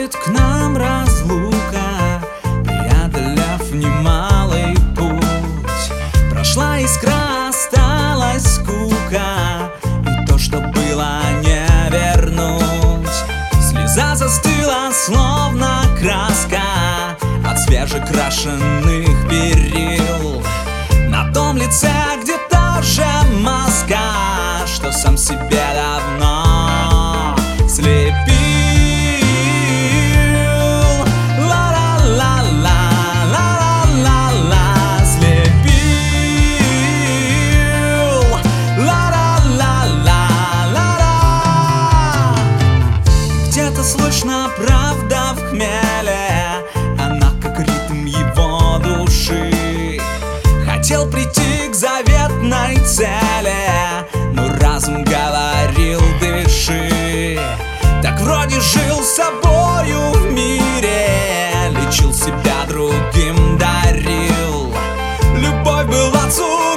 Приходит к нам разлука, преодолев немалый путь. Прошла искра, осталась скука, и то, что было, не вернуть. Слеза застыла, словно краска от свежекрашенных перил. На том лице, где тоже маска, что сам себе давно слепил. Слышно правда в хмеле, она как ритм его души. Хотел прийти к заветной цели, но разум говорил: дыши. Так вроде жил собою в мире, лечил себя другим, дарил. Любовь была цурой.